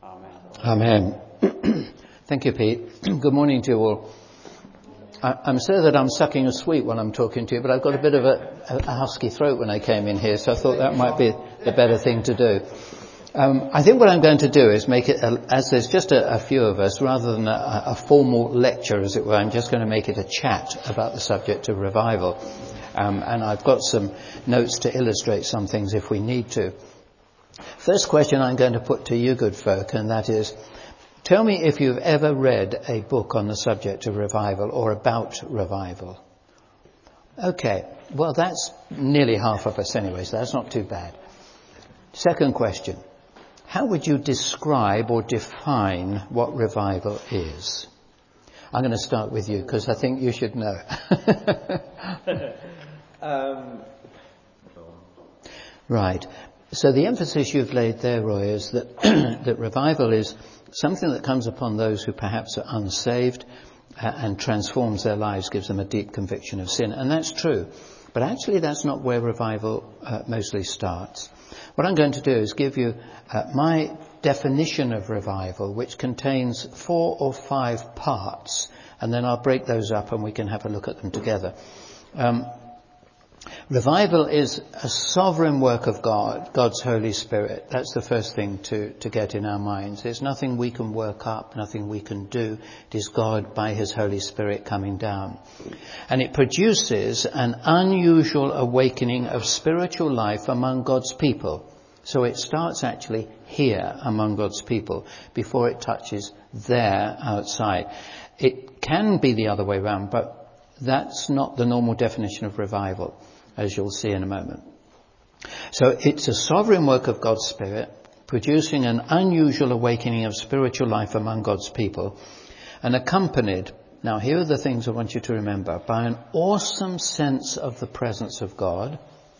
Amen. Thank you, Pete. Good morning to you all. I'm sorry that I'm sucking a sweet while I'm talking to you, but I've got a bit of a husky throat when I came in here, so I thought that might be the better thing to do. I think what I'm going to do is make it, as there's just a few of us, rather than a formal lecture, as it were, I'm just going to make it a chat about the subject of revival. And I've got some notes to illustrate some things if we need to. First question I'm going to put to you, good folk, and that is, tell me if you've ever read a book on the subject of revival or about revival. Okay, well that's nearly half of us anyway, so that's not too bad. Second question, how would you describe or define what revival is? I'm going to start with you because I think you should know. Right. So the emphasis you've laid there, Roy, is that that revival is something that comes upon those who perhaps are unsaved and transforms their lives, gives them a deep conviction of sin. And that's true. But actually that's not where revival mostly starts. What I'm going to do is give you my definition of revival, which contains 4 or 5 parts. And then I'll break those up and we can have a look at them together. Revival is a sovereign work of God, God's Holy Spirit. That's the first thing to get in our minds. There's nothing we can work up, nothing we can do. It is God by His Holy Spirit coming down. And it produces an unusual awakening of spiritual life among God's people. So it starts actually here among God's people before it touches there outside. It can be the other way around, but that's not the normal definition of revival, as you'll see in a moment. So it's a sovereign work of God's Spirit, producing an unusual awakening of spiritual life among God's people, and accompanied, now here are the things I want you to remember, by an awesome sense of the presence of God,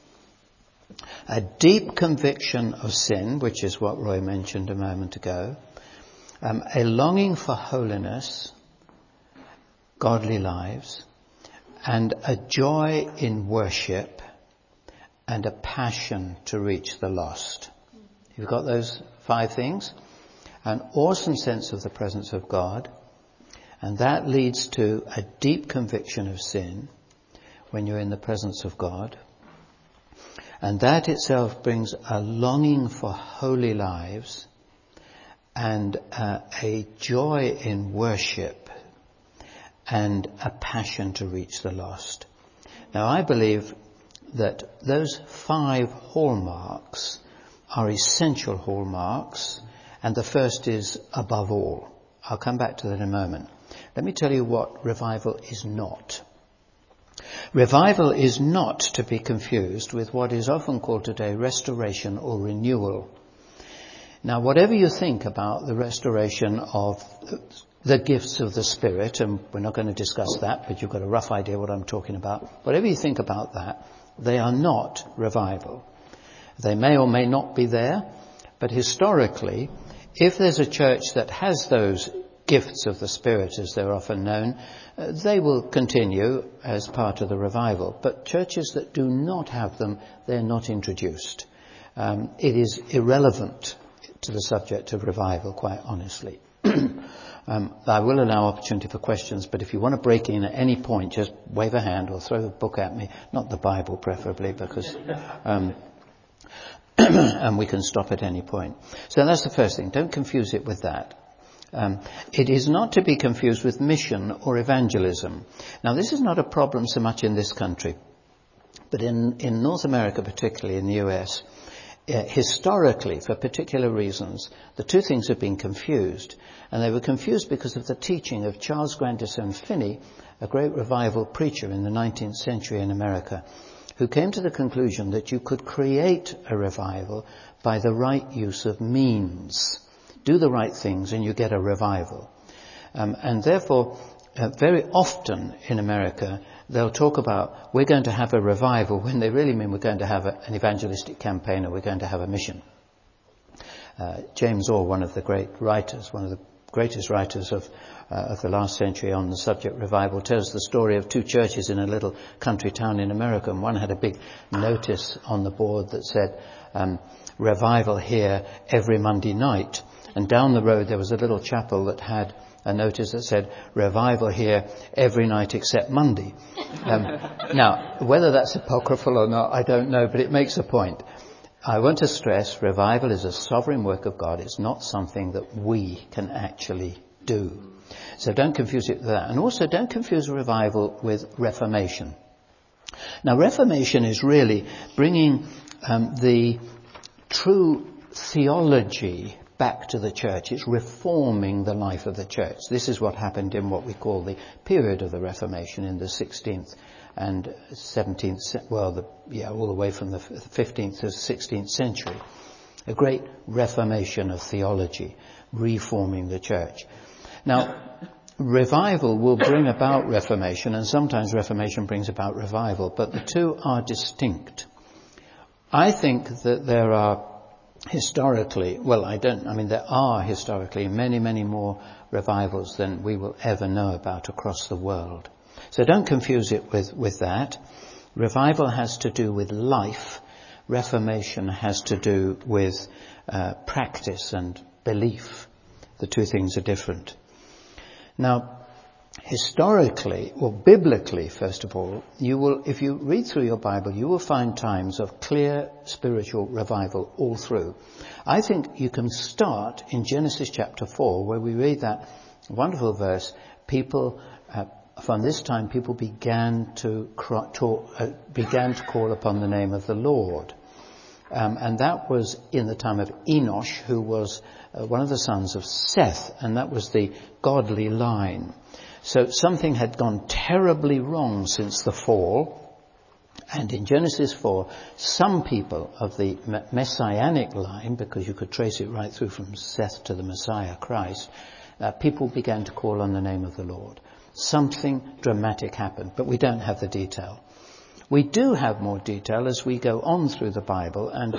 a deep conviction of sin, which is what Roy mentioned a moment ago, a longing for holiness, godly lives, and a joy in worship and a passion to reach the lost. You've got those 5 things. An awesome sense of the presence of God, and that leads to a deep conviction of sin when you're in the presence of God. And that itself brings a longing for holy lives and a joy in worship and a passion to reach the lost. Now I believe that those 5 hallmarks are essential hallmarks, and the first is above all. I'll come back to that in a moment. Let me tell you what revival is not. Revival is not to be confused with what is often called today restoration or renewal. Now whatever you think about the restoration of the gifts of the Spirit, and we're not going to discuss that, but you've got a rough idea what I'm talking about. Whatever you think about that, they are not revival. They may or may not be there, but historically, if there's a church that has those gifts of the Spirit, as they're often known, they will continue as part of the revival. But churches that do not have them, they're not introduced. It is irrelevant to the subject of revival, quite honestly. I will allow opportunity for questions, but if you want to break in at any point, just wave a hand or throw a book at me. Not the Bible, preferably, because and we can stop at any point. So that's the first thing. Don't confuse it with that. It is not to be confused with mission or evangelism. Now, this is not a problem so much in this country, but in North America, particularly in the US, historically, for particular reasons, the 2 things have been confused. And they were confused because of the teaching of Charles Grandison Finney, a great revival preacher in the 19th century in America, who came to the conclusion that you could create a revival by the right use of means. Do the right things and you get a revival. And therefore, very often in America, they'll talk about, we're going to have a revival, when they really mean we're going to have an evangelistic campaign or we're going to have a mission. James Orr, one of the great writers, one of the greatest writers of the last century on the subject revival, tells the story of 2 churches in a little country town in America, and one had a big notice on the board that said, revival here every Monday night. And down the road there was a little chapel that had a notice that said, revival here every night except Monday. Now, whether that's apocryphal or not, I don't know, but it makes a point. I want to stress revival is a sovereign work of God. It's not something that we can actually do. So don't confuse it with that. And also don't confuse revival with reformation. Now, reformation is really bringing the true theology back to the church. It's reforming the life of the church. This is what happened in what we call the period of the Reformation in the 16th and 17th, all the way from the 15th to the 16th century. A great reformation of theology, reforming the church. Now, revival will bring about reformation, and sometimes reformation brings about revival, but the two are distinct. I think that there are historically many, many more revivals than we will ever know about across the world. So don't confuse it with that. Revival has to do with life. Reformation has to do with practice and belief. The two things are different. Now, historically, or biblically, first of all, if you read through your Bible, you will find times of clear spiritual revival all through. I think you can start in Genesis chapter 4, where we read that wonderful verse, from this time people began to call upon the name of the Lord. And that was in the time of Enosh, who was one of the sons of Seth, and that was the godly line. So something had gone terribly wrong since the fall. And in Genesis 4, some people of the messianic line, because you could trace it right through from Seth to the Messiah, Christ, people began to call on the name of the Lord. Something dramatic happened, but we don't have the detail. We do have more detail as we go on through the Bible, and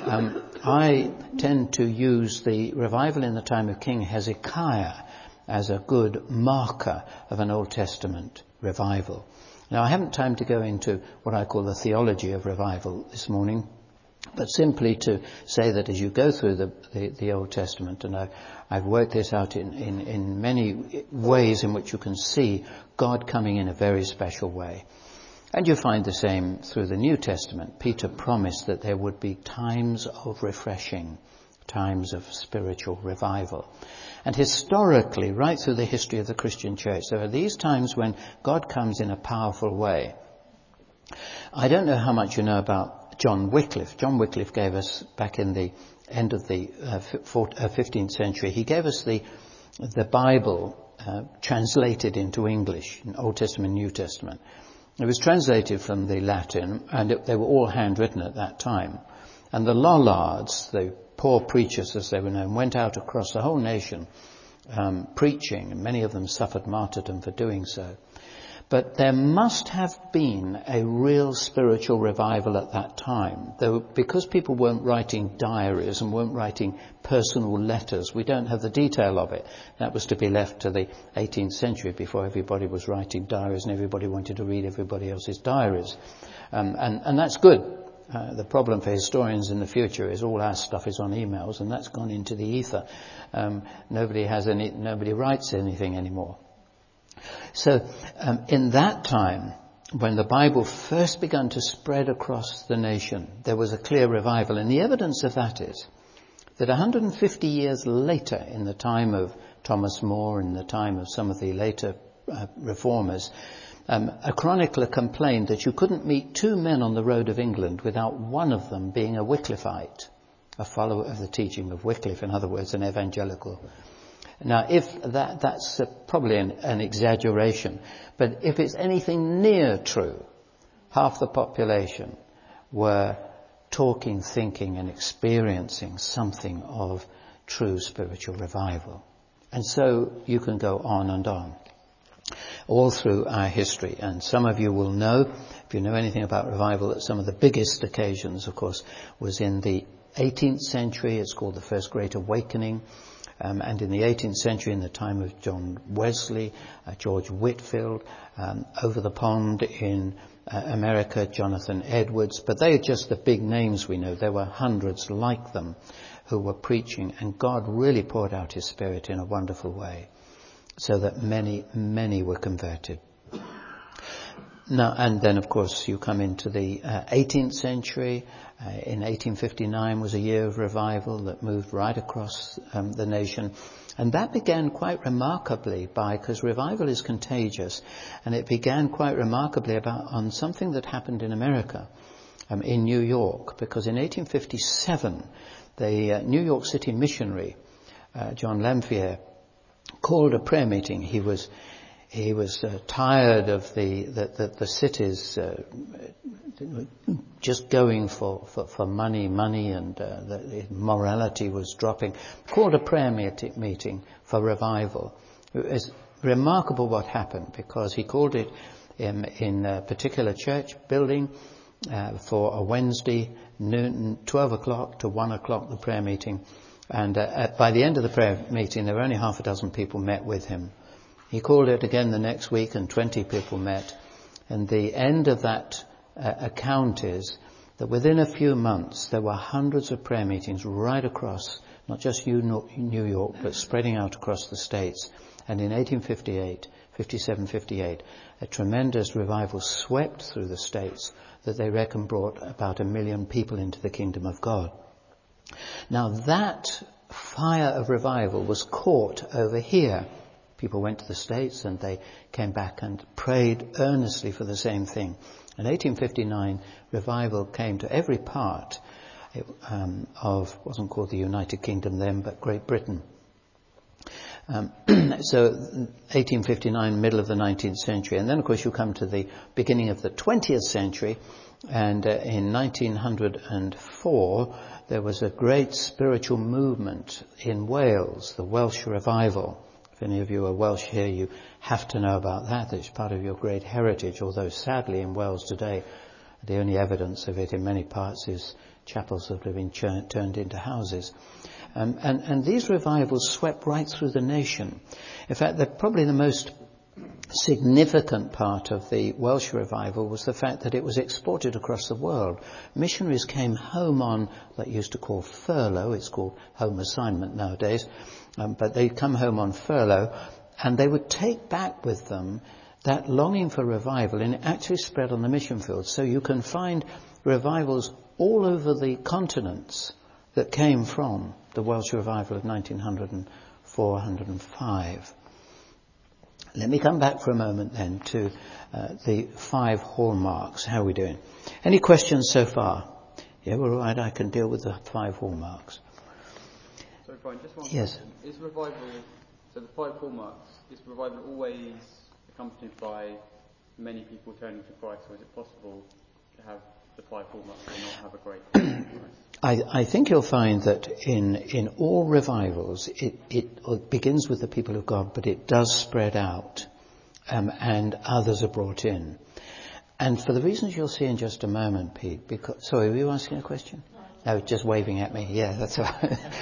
I tend to use the revival in the time of King Hezekiah as a good marker of an Old Testament revival. Now, I haven't time to go into what I call the theology of revival this morning, but simply to say that as you go through the Old Testament, and I've worked this out in many ways in which you can see God coming in a very special way. And you find the same through the New Testament. Peter promised that there would be times of refreshing, times of spiritual revival. And historically, right through the history of the Christian church, there are these times when God comes in a powerful way. I don't know how much you know about John Wycliffe. John Wycliffe gave us, back in the end of the 15th century, he gave us the Bible translated into English, in Old Testament, New Testament. It was translated from the Latin, and they were all handwritten at that time. And the Lollards, the poor preachers as they were known, went out across the whole nation preaching, and many of them suffered martyrdom for doing so. But there must have been a real spiritual revival at that time, though, because people weren't writing diaries and weren't writing personal letters. We don't have the detail of it. That was to be left to the 18th century, before everybody was writing diaries and everybody wanted to read everybody else's diaries. And that's good. The problem for historians in the future is all our stuff is on emails, and that's gone into the ether. Nobody writes anything anymore. So in that time, when the Bible first began to spread across the nation, there was a clear revival. And the evidence of that is that 150 years later, in the time of Thomas More and the time of some of the later reformers, a chronicler complained that you couldn't meet two men on the road of England without one of them being a Wycliffite, a follower of the teaching of Wycliffe, in other words, an evangelical. Now, if that's probably an exaggeration, but if it's anything near true, half the population were talking, thinking and experiencing something of true spiritual revival. And so you can go on and on, all through our history. And some of you will know, if you know anything about revival, that some of the biggest occasions, of course, was in the 18th century. It's called the First Great Awakening. And in the 18th century, in the time of John Wesley, George Whitefield, over the pond in America, Jonathan Edwards. But they are just the big names we know. There were hundreds like them who were preaching, and God really poured out his Spirit in a wonderful way, so that many, many were converted. Now, and then of course you come into the 18th century. In 1859 was a year of revival that moved right across the nation. And that began quite remarkably because revival is contagious, and it began quite remarkably on something that happened in America, in New York, because in 1857 the New York City missionary, John Lamphere, called a prayer meeting. He was tired of the cities just going for money, and the morality was dropping. Called a prayer meeting for revival. It was remarkable what happened, because he called it in a particular church building for a Wednesday noon, 12 o'clock to 1 o'clock, the prayer meeting. And by the end of the prayer meeting, there were only half a dozen people met with him. He called it again the next week, and 20 people met. And the end of that account is that within a few months there were hundreds of prayer meetings right across, not just New York, but spreading out across the States. And in 1858, a tremendous revival swept through the States that they reckon brought about 1 million people into the kingdom of God. Now that fire of revival was caught over here. People went to the States and they came back and prayed earnestly for the same thing. In 1859, revival came to every part of, wasn't called the United Kingdom then, but Great Britain. So 1859, middle of the 19th century. And then, of course, you come to the beginning of the 20th century. And in 1904, there was a great spiritual movement in Wales, the Welsh Revival. If any of you are Welsh here, you have to know about that. It's part of your great heritage, although sadly in Wales today, the only evidence of it in many parts is chapels that have been turned into houses. And these revivals swept right through the nation. In fact, probably the most significant part of the Welsh revival was the fact that it was exported across the world. Missionaries came home on what you used to call furlough. It's called home assignment nowadays. But they'd come home on furlough, and they would take back with them that longing for revival, and it actually spread on the mission field. So you can find revivals all over the continents that came from the Welsh revival of 1904, 105. Let me come back for a moment then to the 5 hallmarks. How are we doing? Any questions so far? Yeah, we're all right. I can deal with the 5 hallmarks. Sorry, Brian, just one Yes. question. Is revival, so the 5 hallmarks, is revival always accompanied by many people turning to Christ, or is it possible to have the 5 hallmarks and not have a great Christ? I think you'll find that in all revivals, it begins with the people of God, but it does spread out, and others are brought in. And for the reasons you'll see in just a moment, Pete, sorry, were you asking a question? No, just waving at me. Yeah, that's all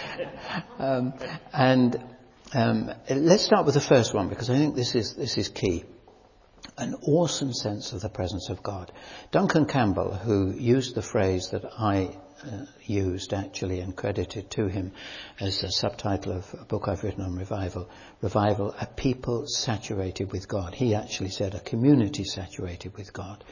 right. Let's start with the first one, because I think this is key. An awesome sense of the presence of God. Duncan Campbell, who used the phrase that I used actually and credited to him as a subtitle of a book I've written on revival, a people saturated with God. He actually said a community saturated with God.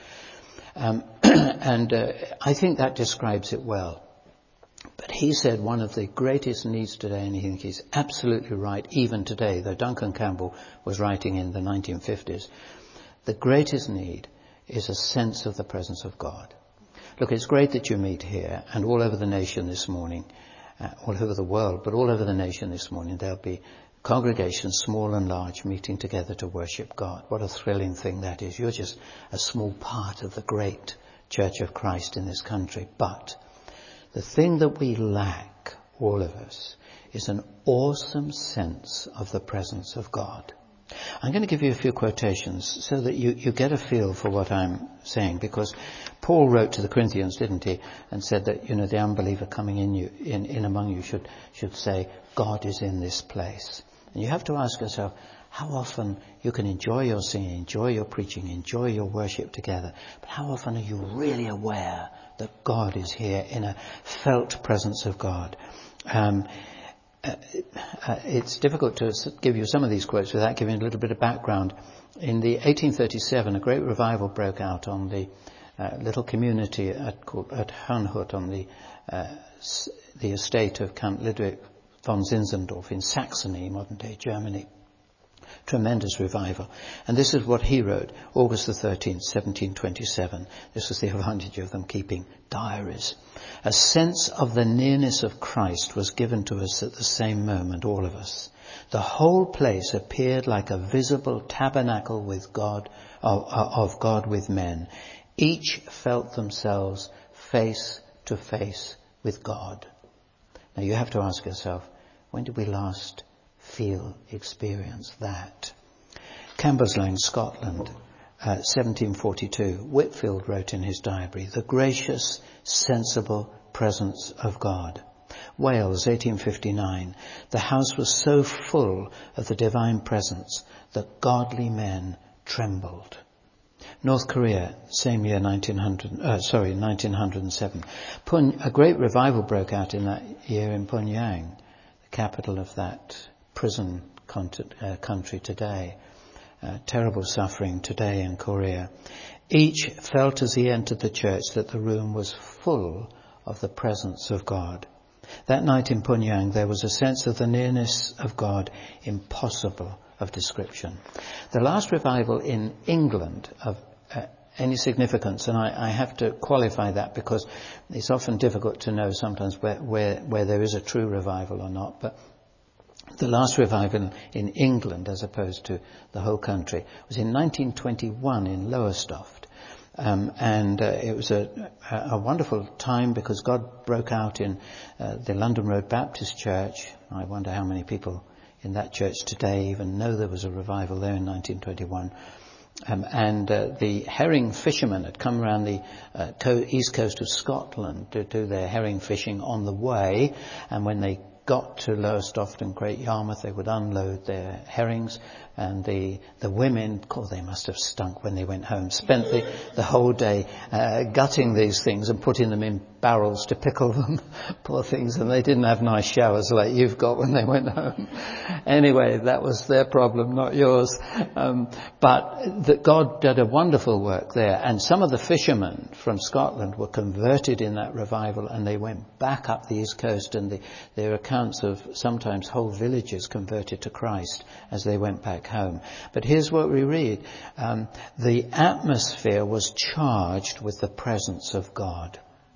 I think that describes it well. But he said one of the greatest needs today, and I think he's absolutely right even today, though Duncan Campbell was writing in the 1950s, the greatest need is a sense of the presence of God. Look, it's great that you meet here and all over the nation this morning, all over the world, but all over the nation this morning there'll be congregations, small and large, meeting together to worship God. What a thrilling thing that is. You're just a small part of the great Church of Christ in this country. But the thing that we lack, all of us, is an awesome sense of the presence of God. I'm going to give you a few quotations so that you get a feel for what I'm saying, because Paul wrote to the Corinthians, didn't he, and said that, the unbeliever coming in among you should say, God is in this place. And you have to ask yourself, how often you can enjoy your singing, enjoy your preaching, enjoy your worship together, but how often are you really aware that God is here in a felt presence of God. It's difficult to give you some of these quotes without giving a little bit of background. In the 1837, a great revival broke out on the little community at Herrnhut on the estate of Count Ludwig von Zinzendorf in Saxony, modern-day Germany. Tremendous revival. And this is what he wrote, August the 13th, 1727. This was the advantage of them keeping diaries. A sense of the nearness of Christ was given to us at the same moment, all of us. The whole place appeared like a visible tabernacle with God, of God with men. Each felt themselves face to face with God. Now you have to ask yourself, when did we last experience that? Cambuslang, Scotland, 1742. Whitfield wrote in his diary, the gracious, sensible presence of God. Wales, 1859. The house was so full of the divine presence that godly men trembled. North Korea, same year, 1907. A great revival broke out in that year in Pyongyang, the capital of that prison country today. Terrible suffering today in Korea. Each felt as he entered the church that the room was full of the presence of God. That night in Pyongyang there was a sense of the nearness of God impossible of description. The last revival in England of any significance, and I have to qualify that because it's often difficult to know sometimes where there is a true revival or not, but the last revival in England, as opposed to the whole country, was in 1921 in Lowestoft. It was a wonderful time because God broke out in the London Road Baptist Church. I wonder how many people in that church today even know there was a revival there in 1921. The herring fishermen had come around the east coast of Scotland to do their herring fishing on the way, and when they got to Lowestoft and Great Yarmouth, they would unload their herrings, and the women, they must have stunk when they went home, spent the whole day gutting these things and putting them in barrels to pickle them, poor things, and they didn't have nice showers like you've got when they went home. Anyway, that was their problem, not yours. But that God did a wonderful work there, and some of the fishermen from Scotland were converted in that revival, and they went back up the east coast, and there are accounts of sometimes whole villages converted to Christ as they went back home. But here's what we read. The atmosphere was charged with the presence of God.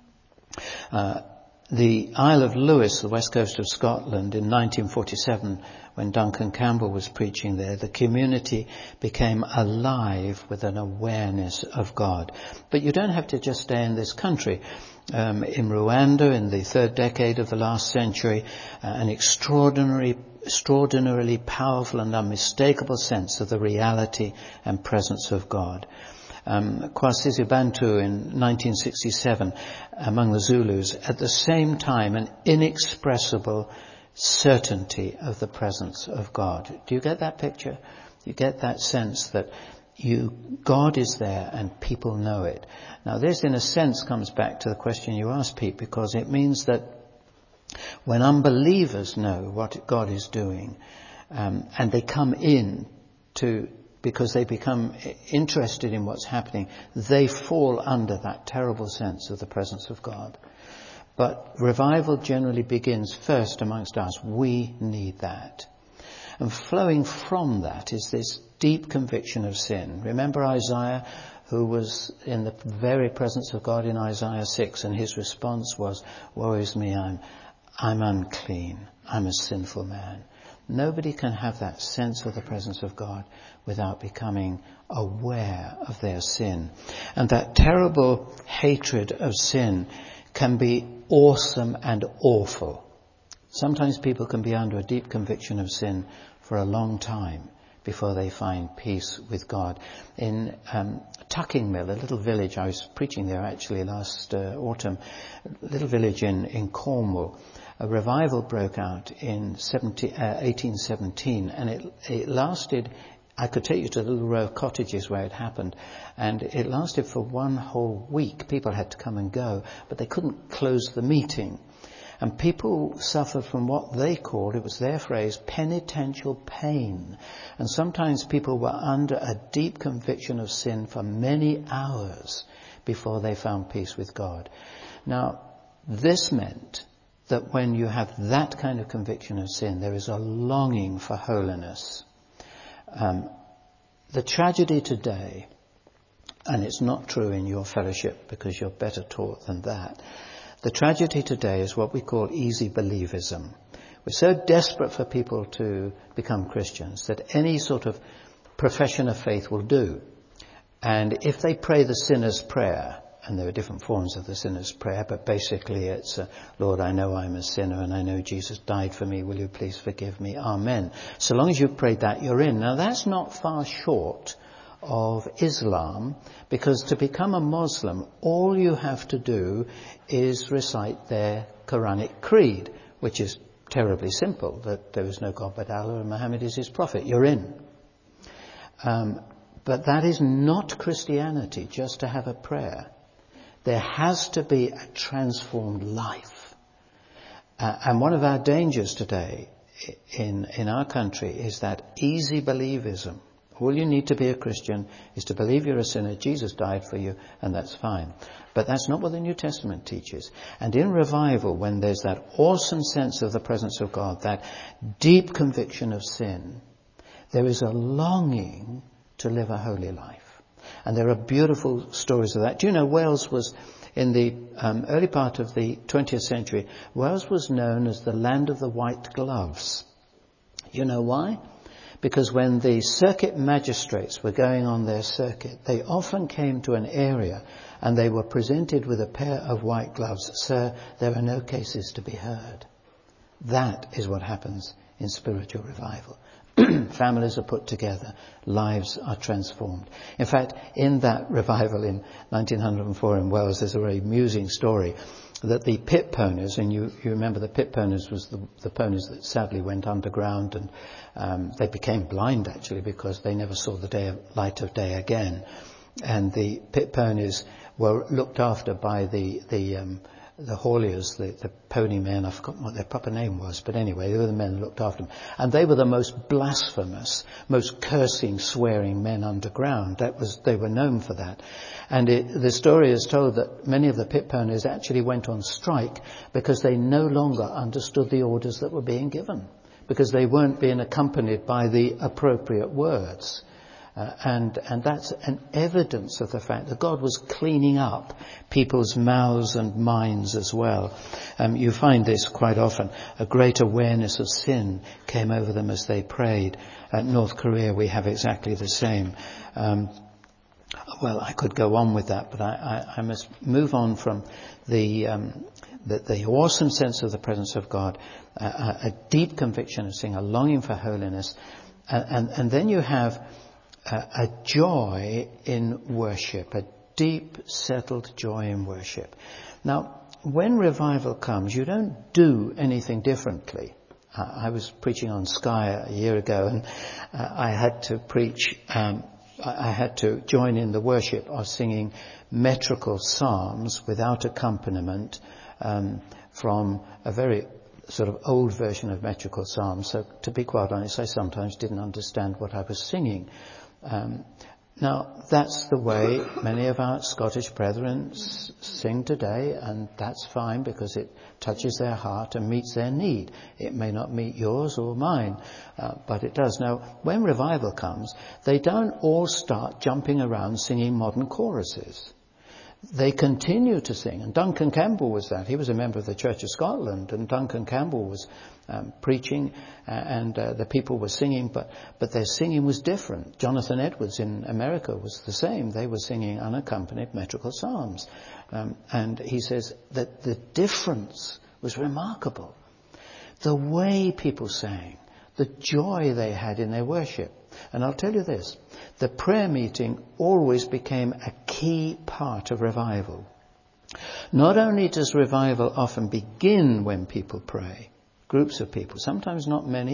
The Isle of Lewis, the west coast of Scotland, in 1947, when Duncan Campbell was preaching there, the community became alive with an awareness of God. But you don't have to just stay in this country. In Rwanda, in the third decade of the last century, an extraordinarily powerful and unmistakable sense of the reality and presence of God. Kwasizi Bantu in 1967 among the Zulus, at the same time an inexpressible certainty of the presence of God. Do you get that picture? You get that sense that God is there and people know it. Now this in a sense comes back to the question you asked, Pete, because it means that when unbelievers know what God is doing, and they come in because they become interested in what's happening, they fall under that terrible sense of the presence of God. But revival generally begins first amongst us. We need that. And flowing from that is this deep conviction of sin. Remember Isaiah, who was in the very presence of God in Isaiah 6, and his response was, "Woe is me, I'm unclean. I'm a sinful man." Nobody can have that sense of the presence of God without becoming aware of their sin. And that terrible hatred of sin can be awesome and awful. Sometimes people can be under a deep conviction of sin for a long time before they find peace with God. In Tuckingmill, a little village, I was preaching there actually last autumn, a little village in Cornwall, a revival broke out in 1817, and it lasted I could take you to the little row of cottages where it happened, and it lasted for one whole week. People had to come and go, but they couldn't close the meeting. And people suffered from what they called, it was their phrase, penitential pain. And sometimes people were under a deep conviction of sin for many hours before they found peace with God. Now, this meant that when you have that kind of conviction of sin, there is a longing for holiness. The tragedy today, and it's not true in your fellowship because you're better taught than that, the tragedy today is what we call easy believism. We're so desperate for people to become Christians that any sort of profession of faith will do. And if they pray the sinner's prayer, and there are different forms of the sinner's prayer, but basically it's, Lord, I know I'm a sinner and I know Jesus died for me. Will you please forgive me? Amen. So long as you've prayed that, you're in. Now that's not far short of Islam, because to become a Muslim, all you have to do is recite their Quranic creed, which is terribly simple, that there is no God but Allah and Muhammad is his prophet. You're in. But that is not Christianity, just to have a prayer. There has to be a transformed life. And one of our dangers today in our country is that easy believism. All you need to be a Christian is to believe you're a sinner, Jesus died for you, and that's fine. But that's not what the New Testament teaches. And in revival, when there's that awesome sense of the presence of God, that deep conviction of sin, there is a longing to live a holy life. And there are beautiful stories of that. Do you know, Wales was, in the early part of the 20th century, Wales was known as the land of the white gloves. You know why? Because when the circuit magistrates were going on their circuit, they often came to an area and they were presented with a pair of white gloves. Sir, there are no cases to be heard. That is what happens in spiritual revival. Families are put together. Lives are transformed. In fact, in that revival in 1904 in Wales, there's a very amusing story that the pit ponies, and you remember the pit ponies was the ponies that sadly went underground, and they became blind actually because they never saw the light of day again. And the pit ponies were looked after by the hauliers, the pony men. I've forgotten what their proper name was, but anyway, they were the men who looked after them. And they were the most blasphemous, most cursing, swearing men underground. They were known for that. And the story is told that many of the pit ponies actually went on strike because they no longer understood the orders that were being given, because they weren't being accompanied by the appropriate words. And that's an evidence of the fact that God was cleaning up people's mouths and minds as well. You find this quite often. A great awareness of sin came over them as they prayed. At North Korea we have exactly the same. Well, I could go on with that, but I must move on from the awesome sense of the presence of God, a deep conviction of sin, a longing for holiness, and then you have a joy in worship, a deep, settled joy in worship. Now, when revival comes, you don't do anything differently. I was preaching on Skye a year ago, and I had to preach. I had to join in the worship of singing metrical psalms without accompaniment from a very sort of old version of metrical psalms. So, to be quite honest, I sometimes didn't understand what I was singing. Now, that's the way many of our Scottish brethren sing today, and that's fine because it touches their heart and meets their need. It may not meet yours or mine, but it does. Now, when revival comes, they don't all start jumping around singing modern choruses. They continue to sing, and Duncan Campbell was that. He was a member of the Church of Scotland, and Duncan Campbell was preaching, and the people were singing, but their singing was different. Jonathan Edwards in America was the same. They were singing unaccompanied metrical psalms, and he says that the difference was remarkable. The way people sang, the joy they had in their worship. And I'll tell you this, the prayer meeting always became a key part of revival. Not only does revival often begin when people pray, groups of people, sometimes not many,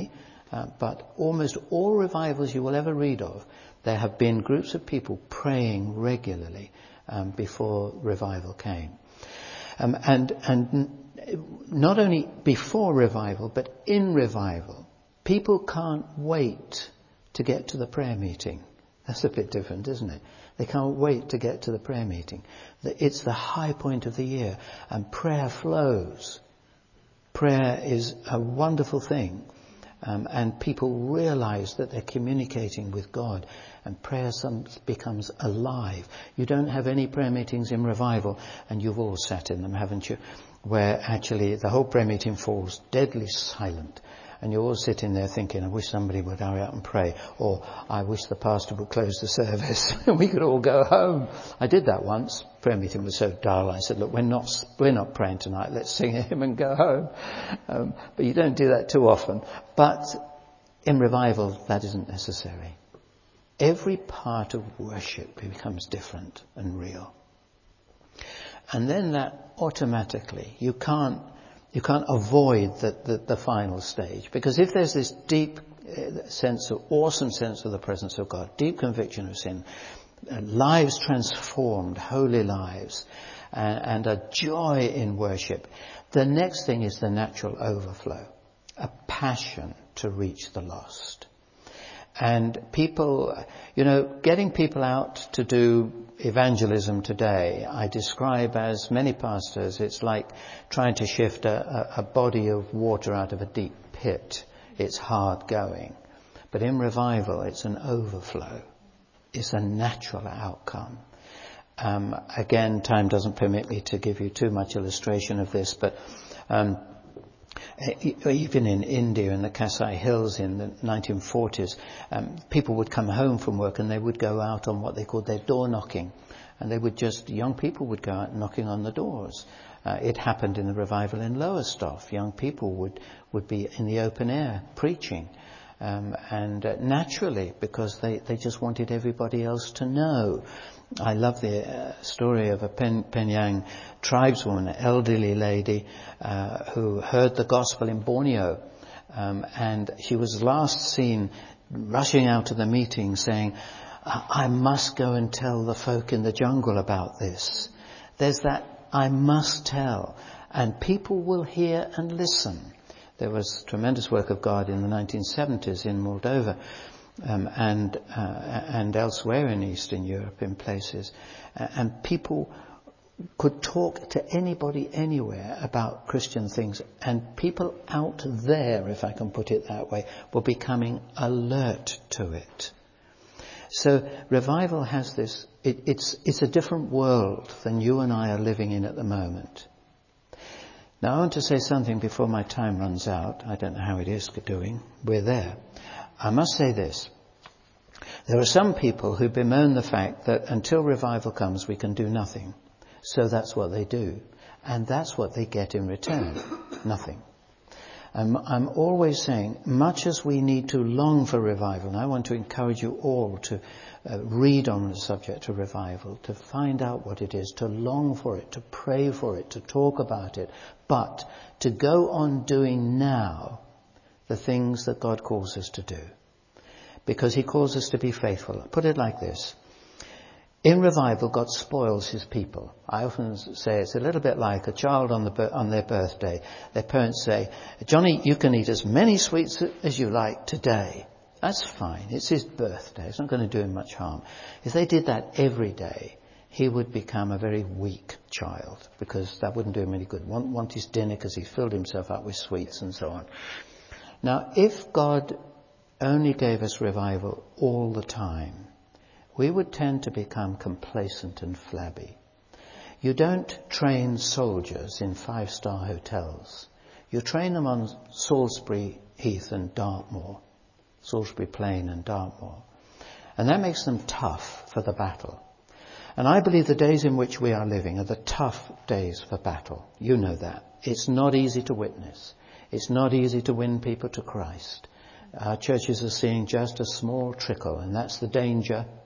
But almost all revivals you will ever read of, there have been groups of people praying regularly before revival came. And not only before revival, but in revival, people can't wait to get to the prayer meeting. That's a bit different, isn't it? They can't wait to get to the prayer meeting. It's the high point of the year, and prayer flows. Prayer is a wonderful thing, and people realize that they're communicating with God, and prayer becomes alive. You don't have any prayer meetings in revival, and you've all sat in them, haven't you, where actually the whole prayer meeting falls deadly silent. And you're all sitting there thinking, I wish somebody would hurry up and pray. Or, I wish the pastor would close the service and we could all go home. I did that once. Prayer meeting was so dull. I said, look, we're not praying tonight. Let's sing a hymn and go home. But you don't do that too often. But in revival, that isn't necessary. Every part of worship becomes different and real. And then that automatically, you can't avoid the final stage. Because if there's this deep awesome sense of the presence of God, deep conviction of sin, lives transformed, holy lives, and a joy in worship, the next thing is the natural overflow, a passion to reach the lost. And people, getting people out to do evangelism today, I describe as many pastors, it's like trying to shift a body of water out of a deep pit. It's hard going. But in revival, it's an overflow. It's a natural outcome. Again, time doesn't permit me to give you too much illustration of this, but even in India, in the Kasai Hills in the 1940s, people would come home from work and they would go out on what they called their door knocking. And young people would go out knocking on the doors. It happened in the revival in Lowestoft. Young people would be in the open air preaching. And naturally, because they just wanted everybody else to know. I love the story of a Penyang tribeswoman, an elderly lady who heard the gospel in Borneo, and she was last seen rushing out of the meeting saying, I must go and tell the folk in the jungle about this. There's that I must tell, and people will hear and listen. There was tremendous work of God in the 1970s in Moldova. And elsewhere in Eastern Europe in places. And people could talk to anybody anywhere about Christian things. And people out there, if I can put it that way, were becoming alert to it. So revival has this, it's a different world than you and I are living in at the moment. Now I want to say something before my time runs out. I don't know how it is doing. We're there. I must say this. There are some people who bemoan the fact that until revival comes we can do nothing. So that's what they do. And that's what they get in return. Nothing. I'm always saying, much as we need to long for revival, and I want to encourage you all to read on the subject of revival, to find out what it is, to long for it, to pray for it, to talk about it, but to go on doing now the things that God calls us to do. Because he calls us to be faithful. Put it like this. In revival, God spoils his people. I often say it's a little bit like a child on their birthday. Their parents say, Johnny, you can eat as many sweets as you like today. That's fine. It's his birthday. It's not going to do him much harm. If they did that every day, he would become a very weak child, because that wouldn't do him any good. Want his dinner because he filled himself up with sweets and so on. Now, if God only gave us revival all the time, we would tend to become complacent and flabby. You don't train soldiers in 5-star hotels. You train them on Salisbury Heath and Dartmoor, Salisbury Plain and Dartmoor. And that makes them tough for the battle. And I believe the days in which we are living are the tough days for battle. You know that. It's not easy to witness. It's not easy to win people to Christ. Our churches are seeing just a small trickle, and that's the danger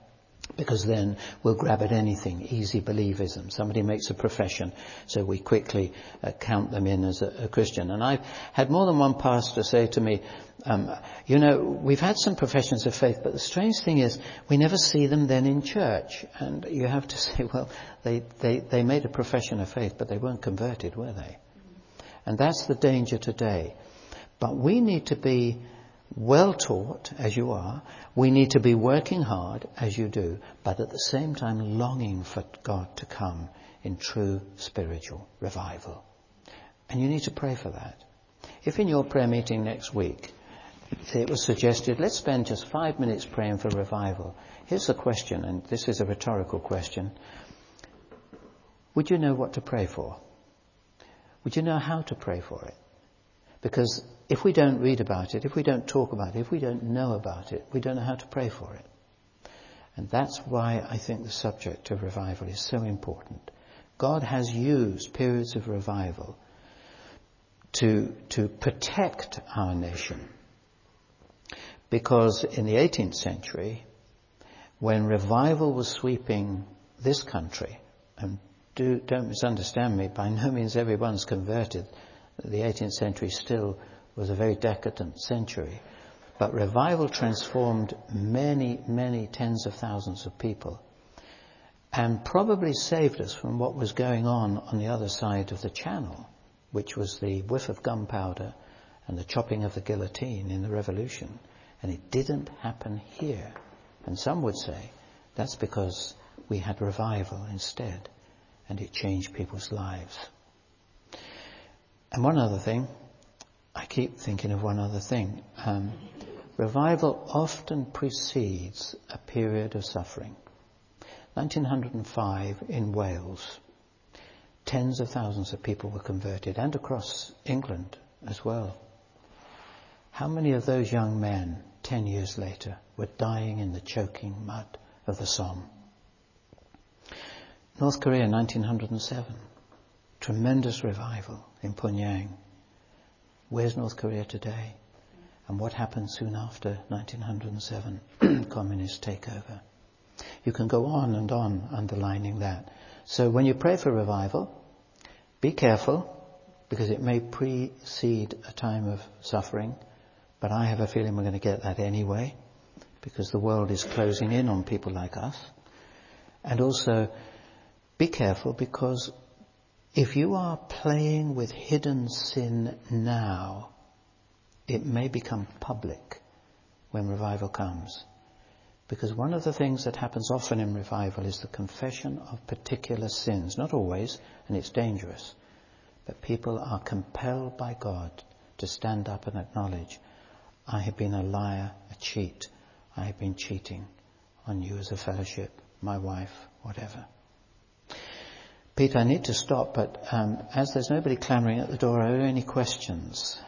Because then we'll grab at anything, easy believism. Somebody makes a profession, so we quickly count them in as a Christian. And I've had more than one pastor say to me, we've had some professions of faith, but the strange thing is we never see them then in church. And you have to say, well, they made a profession of faith, but they weren't converted, were they? And that's the danger today. But we need to be well taught, as you are. We need to be working hard, as you do, but at the same time longing for God to come in true spiritual revival. And you need to pray for that. If in your prayer meeting next week it was suggested, let's spend just 5 minutes praying for revival. Here's the question, and this is a rhetorical question. Would you know what to pray for? Would you know how to pray for it? Because if we don't read about it, if we don't talk about it, if we don't know about it, we don't know how to pray for it. And that's why I think the subject of revival is so important. God has used periods of revival to protect our nation. Because in the 18th century, when revival was sweeping this country, and don't misunderstand me, by no means everyone's converted. The 18th century still was a very decadent century. But revival transformed many, many tens of thousands of people. And probably saved us from what was going on the other side of the Channel, which was the whiff of gunpowder and the chopping of the guillotine in the Revolution. And it didn't happen here. And some would say that's because we had revival instead. And it changed people's lives. And one other thing, I keep thinking of one other thing. Revival often precedes a period of suffering. 1905 in Wales, tens of thousands of people were converted, and across England as well. How many of those young men, 10 years later, were dying in the choking mud of the Somme? North Korea, 1907. Tremendous revival in Pyongyang. Where's North Korea today? And what happened soon after 1907? Communist takeover. You can go on and on underlining that. So when you pray for revival, be careful, because it may precede a time of suffering. But I have a feeling we're going to get that anyway, because the world is closing in on people like us. And also, be careful, because if you are playing with hidden sin now, it may become public when revival comes. Because one of the things that happens often in revival is the confession of particular sins. Not always, and it's dangerous. But people are compelled by God to stand up and acknowledge, I have been a liar, a cheat. I have been cheating on you as a fellowship, my wife, whatever. Peter, I need to stop, but as there's nobody clamouring at the door, are there any questions?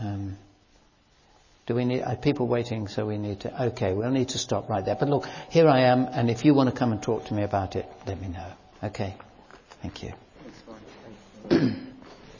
Do we need, are people waiting, so we need to, okay, we'll need to stop right there. But look, here I am, and if you want to come and talk to me about it, let me know. Okay, thank you.